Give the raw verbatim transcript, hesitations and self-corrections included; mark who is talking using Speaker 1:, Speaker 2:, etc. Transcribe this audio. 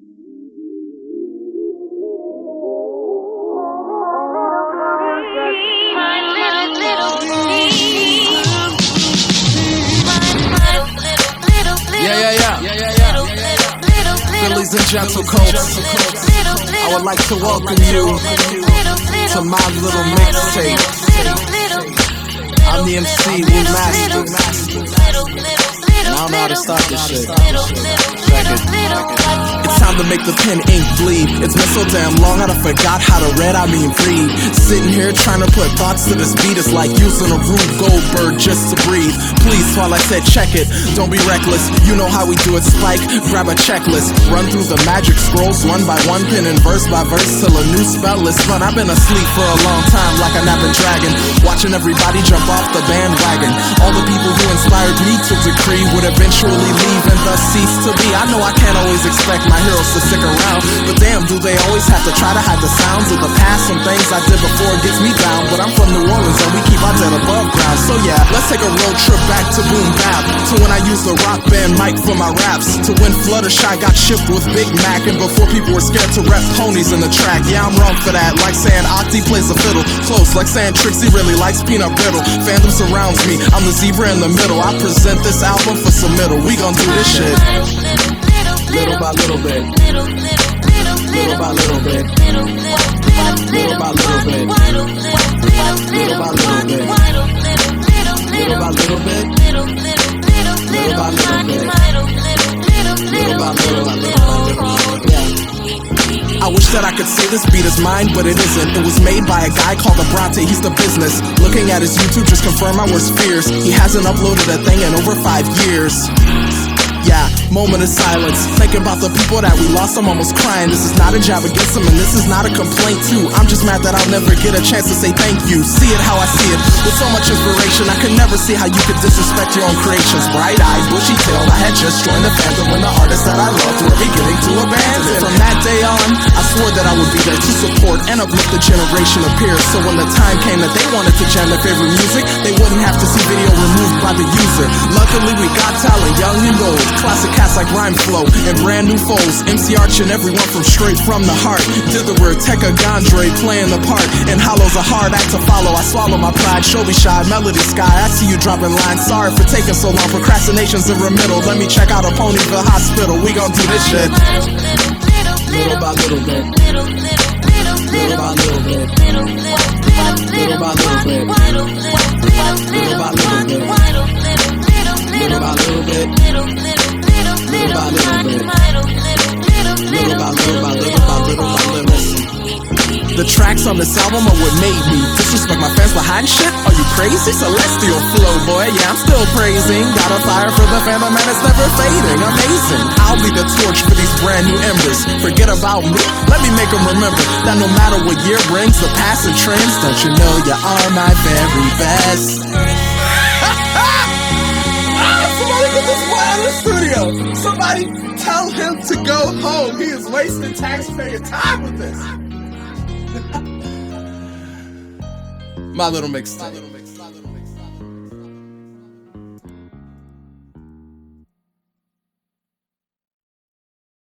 Speaker 1: Yeah, yeah, yeah, yeah, yeah, yeah. Phillies and Gentle Coats, I would like to welcome you to my little mixtape. I'm the M C, we master. I don't know how to start this shit. Check it. It's time to make the pen ink bleed. It's been so damn long, I done forgot how to read, I mean read. Sitting here trying to put thoughts to this beat, it's like using a Rube Goldberg just to breathe. Please, while I said check it, don't be reckless. You know how we do it, Spike. Grab a checklist, run through the magic scrolls one by one, pen and verse by verse till a new spell is spun. I've been asleep for a long time like a napping dragon, watching everybody jump off the bandwagon. All the people who inspired me to decree would eventually leave and thus cease to be. I know I can't always expect my heroes to stick around, but damn, do they always have to try to hide the sounds of the past? Some things I did before gets me down, but I'm from New Orleans and we keep our dead above ground. So yeah, let's take a road trip back to boom bap, to when I used the rock band mic for my raps, to when Fluttershy got shipped with Big Mac, and before people were scared to rep ponies in the track. Yeah, I'm wrong for that, like saying Octi plays a fiddle, close like saying Trixie really likes peanut brittle. Fandom surrounds me, I'm the zebra in the middle. I present this album for submittal. We gon' do this shit little by little bit, little by little bit, little by little bit, little by little bit, little by little bit, little by little bit, little by little bit. I wish that I could say this beat is mine, but it isn't. It was made by a guy called Abrante, he's the business. Looking at his YouTube just confirmed my worst fears. He hasn't uploaded a thing in over five years. Yeah, moment of silence, thinking about the people that we lost. I'm almost crying. This is not a jab against them, and this is not a complaint too. I'm just mad that I'll never get a chance to say thank you. See it how I see it, with so much inspiration. I could never see how you could disrespect your own creations. Bright-eyed, bushy-tailed, I had just joined the fandom when the artists that I loved were beginning to abandon. From that day on, I swore that I would be there to support and uplift the generation of peers. So when the time came that they wanted to jam their favorite music, they wouldn't have to see video removed by the user. Luckily we got talent, young and old, classic cats like Rhyme Flow and brand new foes. M C Arch and everyone from straight from the heart. Ditherward, Tekka Gondre playing the part, and Hollow's a hard act to follow. I swallow my pride, show me shy, Melody Sky. I see you dropping lines, sorry for taking so long. Procrastination's in remittal. Let me check out a Ponyville hospital. We gon' do this shit little by little bit, little by little bit, little by little bit, little by little bit, little by little bit, little by little bit, little by little bit, little by little by little by little. The tracks on this album are what made me disrespect my fans behind shit. Are you crazy? Celestial flow, boy. Yeah, I'm still praising. Got a fire for the fandom and it's never fading. Amazing. I'll be the torch for these brand new embers. Forget about me. Let me make them remember that no matter what year brings, the past and trends, don't you know you are my very best. Somebody get this boy out of the studio. Somebody tell him to go home. He is wasting taxpayer time with this. My little mixtape.